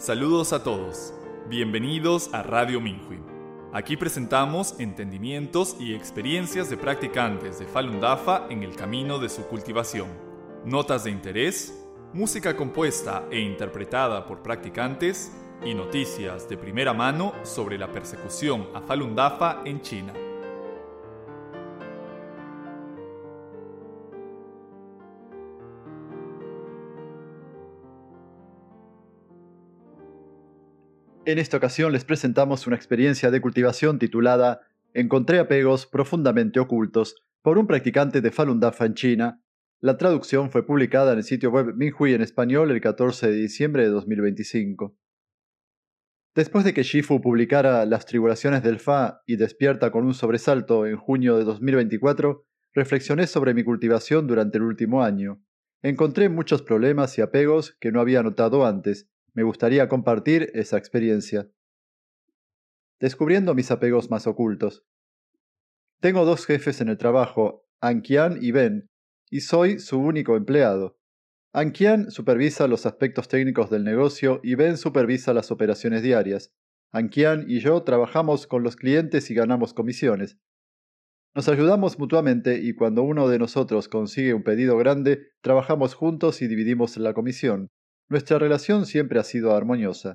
Saludos a todos. Bienvenidos a Radio Minhui. Aquí presentamos entendimientos y experiencias de practicantes de Falun Dafa en el camino de su cultivación. Notas de interés, música compuesta e interpretada por practicantes y noticias de primera mano sobre la persecución a Falun Dafa en China. En esta ocasión les presentamos una experiencia de cultivación titulada Encontré apegos profundamente ocultos por un practicante de Falun Dafa en China. La traducción fue publicada en el sitio web Minhui en español el 14 de diciembre de 2025. Después de que Shifu publicara Las tribulaciones del Fa y Despierta con un sobresalto en junio de 2024, reflexioné sobre mi cultivación durante el último año. Encontré muchos problemas y apegos que no había notado antes. Me gustaría compartir esa experiencia. Descubriendo mis apegos más ocultos. Tengo dos jefes en el trabajo, Anqian y Ben, y soy su único empleado. Anqian supervisa los aspectos técnicos del negocio y Ben supervisa las operaciones diarias. Anqian y yo trabajamos con los clientes y ganamos comisiones. Nos ayudamos mutuamente y cuando uno de nosotros consigue un pedido grande, trabajamos juntos y dividimos la comisión. Nuestra relación siempre ha sido armoniosa.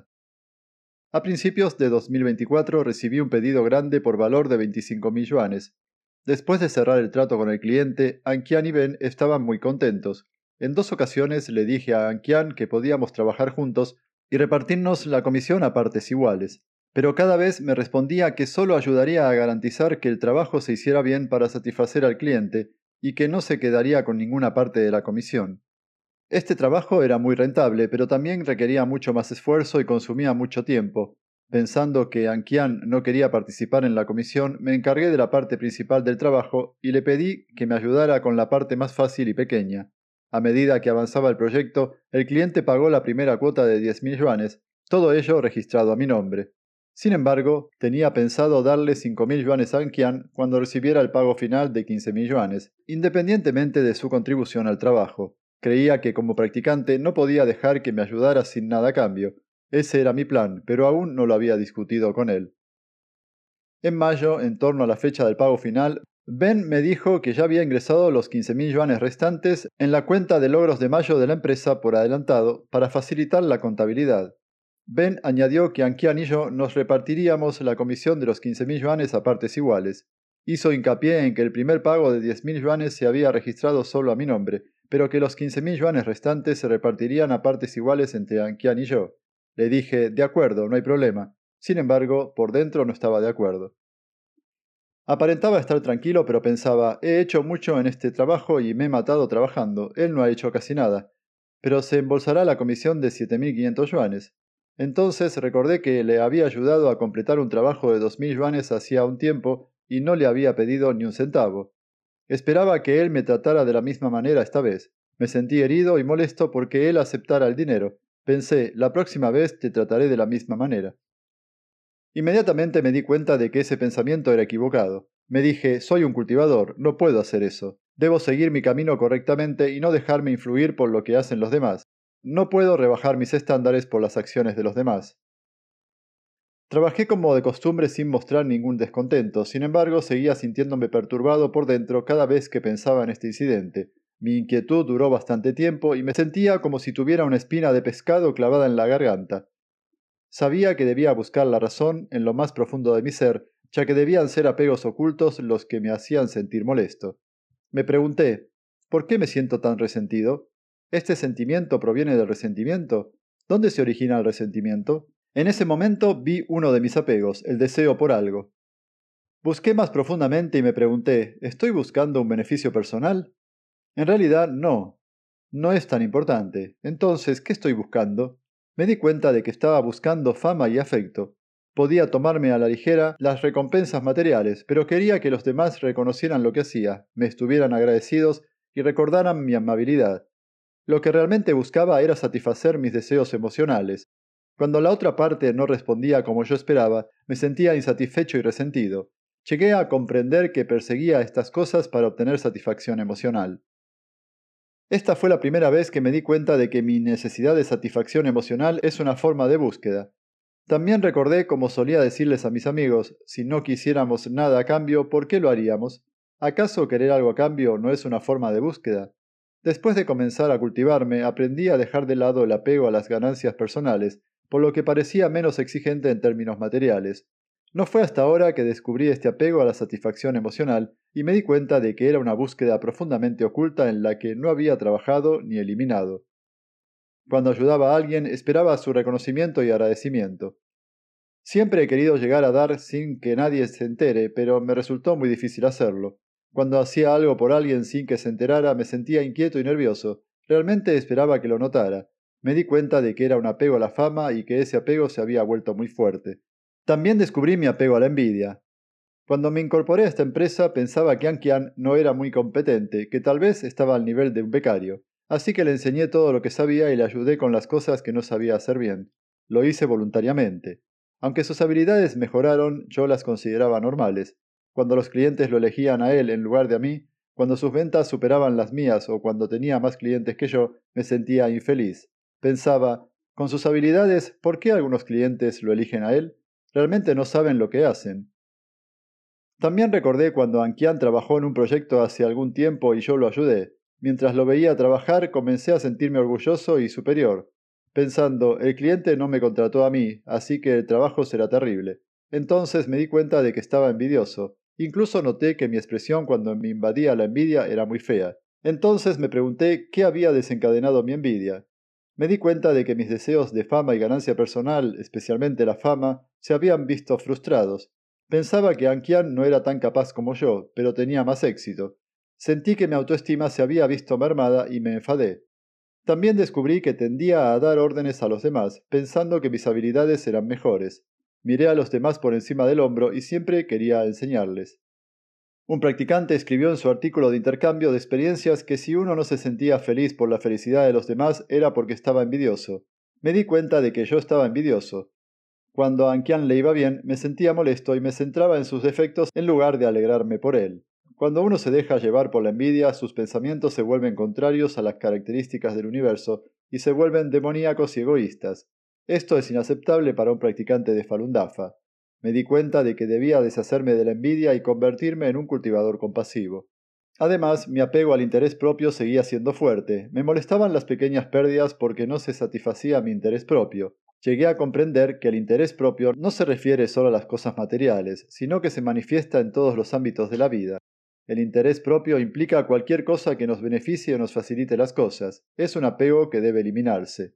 A principios de 2024 recibí un pedido grande por valor de 25.000 yuanes. Después de cerrar el trato con el cliente, Anqian y Ben estaban muy contentos. En 2 ocasiones le dije a Anqian que podíamos trabajar juntos y repartirnos la comisión a partes iguales, pero cada vez me respondía que solo ayudaría a garantizar que el trabajo se hiciera bien para satisfacer al cliente y que no se quedaría con ninguna parte de la comisión. Este trabajo era muy rentable, pero también requería mucho más esfuerzo y consumía mucho tiempo. Pensando que Anqian no quería participar en la comisión, me encargué de la parte principal del trabajo y le pedí que me ayudara con la parte más fácil y pequeña. A medida que avanzaba el proyecto, el cliente pagó la primera cuota de 10.000 yuanes, todo ello registrado a mi nombre. Sin embargo, tenía pensado darle 5.000 yuanes a Anqian cuando recibiera el pago final de 15.000 yuanes, independientemente de su contribución al trabajo. Creía que como practicante no podía dejar que me ayudara sin nada a cambio. Ese era mi plan, pero aún no lo había discutido con él. En mayo, en torno a la fecha del pago final, Ben me dijo que ya había ingresado los 15.000 yuanes restantes en la cuenta de logros de mayo de la empresa por adelantado para facilitar la contabilidad. Ben añadió que Anqian y yo nos repartiríamos la comisión de los 15.000 yuanes a partes iguales. Hizo hincapié en que el primer pago de 10.000 yuanes se había registrado solo a mi nombre, pero que los 15.000 yuanes restantes se repartirían a partes iguales entre Anqian y yo. Le dije, de acuerdo, no hay problema. Sin embargo, por dentro no estaba de acuerdo. Aparentaba estar tranquilo, pero pensaba, he hecho mucho en este trabajo y me he matado trabajando, él no ha hecho casi nada. Pero se embolsará la comisión de 7.500 yuanes. Entonces recordé que le había ayudado a completar un trabajo de 2.000 yuanes hacía un tiempo y no le había pedido ni un centavo. Esperaba que él me tratara de la misma manera esta vez. Me sentí herido y molesto porque él aceptara el dinero. Pensé, la próxima vez te trataré de la misma manera. Inmediatamente me di cuenta de que ese pensamiento era equivocado. Me dije, soy un cultivador, no puedo hacer eso. Debo seguir mi camino correctamente y no dejarme influir por lo que hacen los demás. No puedo rebajar mis estándares por las acciones de los demás. Trabajé como de costumbre sin mostrar ningún descontento, sin embargo seguía sintiéndome perturbado por dentro cada vez que pensaba en este incidente. Mi inquietud duró bastante tiempo y me sentía como si tuviera una espina de pescado clavada en la garganta. Sabía que debía buscar la razón en lo más profundo de mi ser, ya que debían ser apegos ocultos los que me hacían sentir molesto. Me pregunté, ¿por qué me siento tan resentido? ¿Este sentimiento proviene del resentimiento? ¿Dónde se origina el resentimiento? En ese momento vi uno de mis apegos, el deseo por algo. Busqué más profundamente y me pregunté, ¿estoy buscando un beneficio personal? En realidad no. No es tan importante. Entonces, ¿qué estoy buscando? Me di cuenta de que estaba buscando fama y afecto. Podía tomarme a la ligera las recompensas materiales, pero quería que los demás reconocieran lo que hacía, me estuvieran agradecidos y recordaran mi amabilidad. Lo que realmente buscaba era satisfacer mis deseos emocionales. Cuando la otra parte no respondía como yo esperaba, me sentía insatisfecho y resentido. Llegué a comprender que perseguía estas cosas para obtener satisfacción emocional. Esta fue la primera vez que me di cuenta de que mi necesidad de satisfacción emocional es una forma de búsqueda. También recordé como solía decirles a mis amigos, si no quisiéramos nada a cambio, ¿por qué lo haríamos? ¿Acaso querer algo a cambio no es una forma de búsqueda? Después de comenzar a cultivarme, aprendí a dejar de lado el apego a las ganancias personales, por lo que parecía menos exigente en términos materiales. No fue hasta ahora que descubrí este apego a la satisfacción emocional y me di cuenta de que era una búsqueda profundamente oculta en la que no había trabajado ni eliminado. Cuando ayudaba a alguien, esperaba su reconocimiento y agradecimiento. Siempre he querido llegar a dar sin que nadie se entere, pero me resultó muy difícil hacerlo. Cuando hacía algo por alguien sin que se enterara, me sentía inquieto y nervioso. Realmente esperaba que lo notara. Me di cuenta de que era un apego a la fama y que ese apego se había vuelto muy fuerte. También descubrí mi apego a la envidia. Cuando me incorporé a esta empresa pensaba que Ankian no era muy competente, que tal vez estaba al nivel de un becario. Así que le enseñé todo lo que sabía y le ayudé con las cosas que no sabía hacer bien. Lo hice voluntariamente. Aunque sus habilidades mejoraron, yo las consideraba normales. Cuando los clientes lo elegían a él en lugar de a mí, cuando sus ventas superaban las mías o cuando tenía más clientes que yo, me sentía infeliz. Pensaba, con sus habilidades, ¿por qué algunos clientes lo eligen a él? Realmente no saben lo que hacen. También recordé cuando Ankian trabajó en un proyecto hace algún tiempo y yo lo ayudé. Mientras lo veía trabajar, comencé a sentirme orgulloso y superior, pensando, el cliente no me contrató a mí, así que el trabajo será terrible. Entonces me di cuenta de que estaba envidioso. Incluso noté que mi expresión cuando me invadía la envidia era muy fea. Entonces me pregunté qué había desencadenado mi envidia. Me di cuenta de que mis deseos de fama y ganancia personal, especialmente la fama, se habían visto frustrados. Pensaba que Ankian no era tan capaz como yo, pero tenía más éxito. Sentí que mi autoestima se había visto mermada y me enfadé. También descubrí que tendía a dar órdenes a los demás, pensando que mis habilidades eran mejores. Miré a los demás por encima del hombro y siempre quería enseñarles. Un practicante escribió en su artículo de intercambio de experiencias que si uno no se sentía feliz por la felicidad de los demás era porque estaba envidioso. Me di cuenta de que yo estaba envidioso. Cuando a Ankian le iba bien, me sentía molesto y me centraba en sus defectos en lugar de alegrarme por él. Cuando uno se deja llevar por la envidia, sus pensamientos se vuelven contrarios a las características del universo y se vuelven demoníacos y egoístas. Esto es inaceptable para un practicante de Falun Dafa. Me di cuenta de que debía deshacerme de la envidia y convertirme en un cultivador compasivo. Además, mi apego al interés propio seguía siendo fuerte. Me molestaban las pequeñas pérdidas porque no se satisfacía mi interés propio. Llegué a comprender que el interés propio no se refiere solo a las cosas materiales, sino que se manifiesta en todos los ámbitos de la vida. El interés propio implica cualquier cosa que nos beneficie o nos facilite las cosas. Es un apego que debe eliminarse.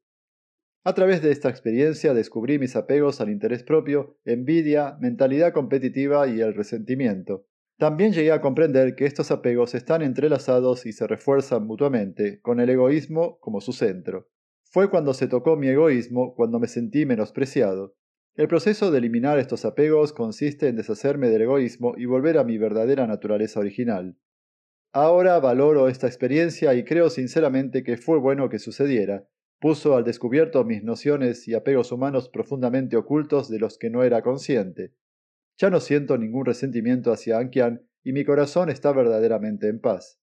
A través de esta experiencia descubrí mis apegos al interés propio, envidia, mentalidad competitiva y el resentimiento. También llegué a comprender que estos apegos están entrelazados y se refuerzan mutuamente, con el egoísmo como su centro. Fue cuando se tocó mi egoísmo cuando me sentí menospreciado. El proceso de eliminar estos apegos consiste en deshacerme del egoísmo y volver a mi verdadera naturaleza original. Ahora valoro esta experiencia y creo sinceramente que fue bueno que sucediera. Puso al descubierto mis nociones y apegos humanos profundamente ocultos de los que no era consciente. Ya no siento ningún resentimiento hacia Ankian y mi corazón está verdaderamente en paz.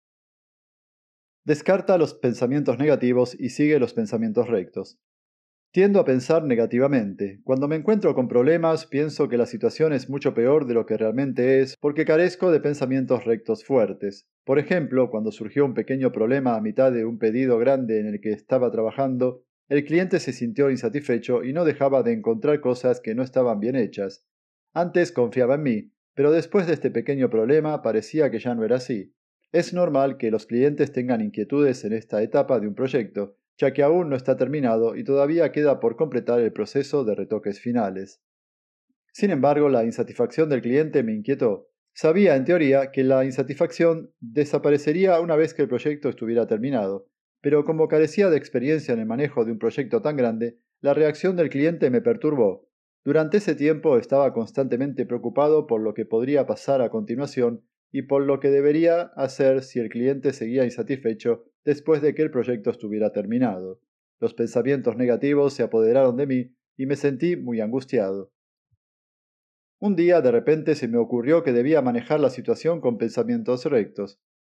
Descarta los pensamientos negativos y sigue los pensamientos rectos. Tiendo a pensar negativamente. Cuando me encuentro con problemas, pienso que la situación es mucho peor de lo que realmente es porque carezco de pensamientos rectos fuertes. Por ejemplo, cuando surgió un pequeño problema a mitad de un pedido grande en el que estaba trabajando, el cliente se sintió insatisfecho y no dejaba de encontrar cosas que no estaban bien hechas. Antes confiaba en mí, pero después de este pequeño problema parecía que ya no era así. Es normal que los clientes tengan inquietudes en esta etapa de un proyecto, ya que aún no está terminado y todavía queda por completar el proceso de retoques finales. Sin embargo, la insatisfacción del cliente me inquietó. Sabía, en teoría, que la insatisfacción desaparecería una vez que el proyecto estuviera terminado, pero como carecía de experiencia en el manejo de un proyecto tan grande, la reacción del cliente me perturbó. Durante ese tiempo estaba constantemente preocupado por lo que podría pasar a continuación y por lo que debería hacer si el cliente seguía insatisfecho después de que el proyecto estuviera terminado. Los pensamientos negativos se apoderaron de mí y me sentí muy angustiado. Un día de repente se me ocurrió que debía manejar la situación con pensamientos rectos.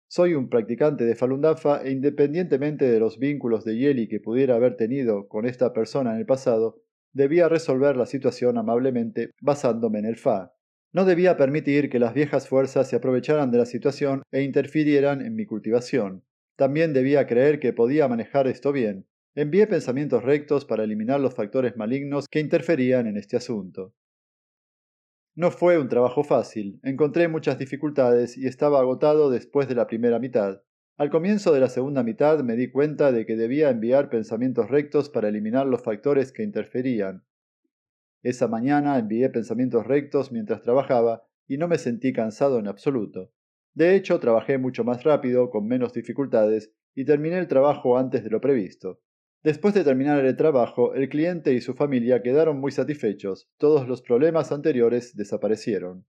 Soy un practicante de Falun Dafa e independientemente de los vínculos de Yeli que pudiera haber tenido con esta persona en el pasado, debía resolver la situación amablemente basándome en el Fa. No debía permitir que las viejas fuerzas se aprovecharan de la situación e interfirieran en mi cultivación. También debía creer que podía manejar esto bien. Envié pensamientos rectos para eliminar los factores malignos que interferían en este asunto. No fue un trabajo fácil, encontré muchas dificultades y estaba agotado después de la primera mitad. Al comienzo de la segunda mitad me di cuenta de que debía enviar pensamientos rectos para eliminar los factores que interferían. Esa mañana envié pensamientos rectos mientras trabajaba y no me sentí cansado en absoluto. De hecho, trabajé mucho más rápido, con menos dificultades, y terminé el trabajo antes de lo previsto. Después de terminar el trabajo, el cliente y su familia quedaron muy satisfechos. Todos los problemas anteriores desaparecieron.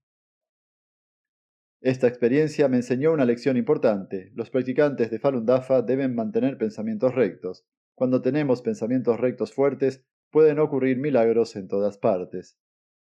Esta experiencia me enseñó una lección importante. Los practicantes de Falun Dafa deben mantener pensamientos rectos. Cuando tenemos pensamientos rectos fuertes, pueden ocurrir milagros en todas partes.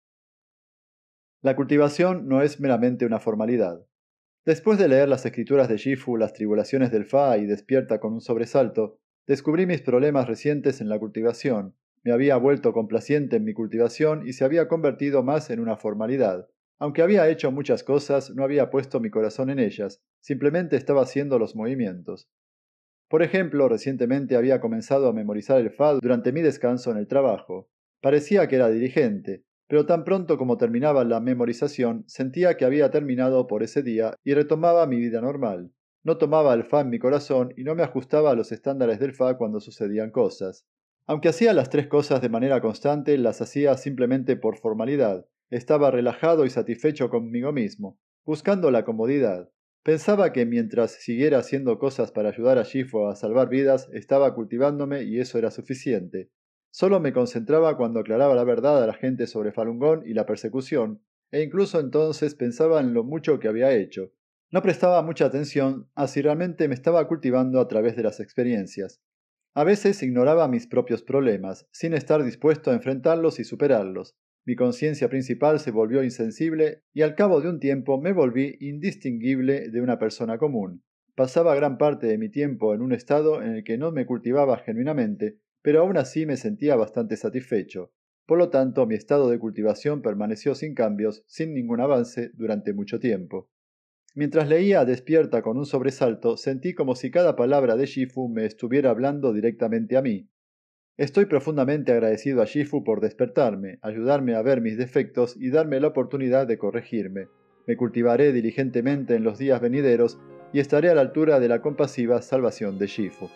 La cultivación no es meramente una formalidad. Después de leer las escrituras de Shifu, las tribulaciones del Fa y Despierta con un sobresalto, descubrí mis problemas recientes en la cultivación. Me había vuelto complaciente en mi cultivación y se había convertido más en una formalidad. Aunque había hecho muchas cosas, no había puesto mi corazón en ellas, simplemente estaba haciendo los movimientos. Por ejemplo, recientemente había comenzado a memorizar el Fa durante mi descanso en el trabajo. Parecía que era diligente, pero tan pronto como terminaba la memorización, sentía que había terminado por ese día y retomaba mi vida normal. No tomaba el Fa en mi corazón y no me ajustaba a los estándares del Fa cuando sucedían cosas. Aunque hacía las tres cosas de manera constante, las hacía simplemente por formalidad. Estaba relajado y satisfecho conmigo mismo, buscando la comodidad. Pensaba que mientras siguiera haciendo cosas para ayudar a Shifu a salvar vidas, estaba cultivándome y eso era suficiente. Solo me concentraba cuando aclaraba la verdad a la gente sobre Falun Gong y la persecución, e incluso entonces pensaba en lo mucho que había hecho. No prestaba mucha atención a si realmente me estaba cultivando a través de las experiencias. A veces ignoraba mis propios problemas, sin estar dispuesto a enfrentarlos y superarlos. Mi conciencia principal se volvió insensible y al cabo de un tiempo me volví indistinguible de una persona común. Pasaba gran parte de mi tiempo en un estado en el que no me cultivaba genuinamente, pero aún así me sentía bastante satisfecho. Por lo tanto, mi estado de cultivación permaneció sin cambios, sin ningún avance, durante mucho tiempo. Mientras leía Despierta con un sobresalto, sentí como si cada palabra de Shifu me estuviera hablando directamente a mí. Estoy profundamente agradecido a Shifu por despertarme, ayudarme a ver mis defectos y darme la oportunidad de corregirme. Me cultivaré diligentemente en los días venideros y estaré a la altura de la compasiva salvación de Shifu.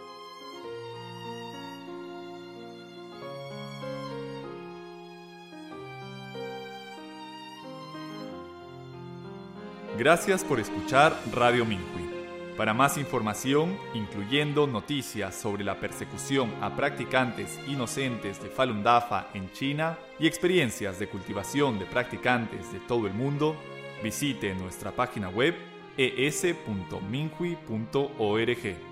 Gracias por escuchar Radio Minhui. Para más información, incluyendo noticias sobre la persecución a practicantes inocentes de Falun Dafa en China y experiencias de cultivación de practicantes de todo el mundo, visite nuestra página web es.minhui.org.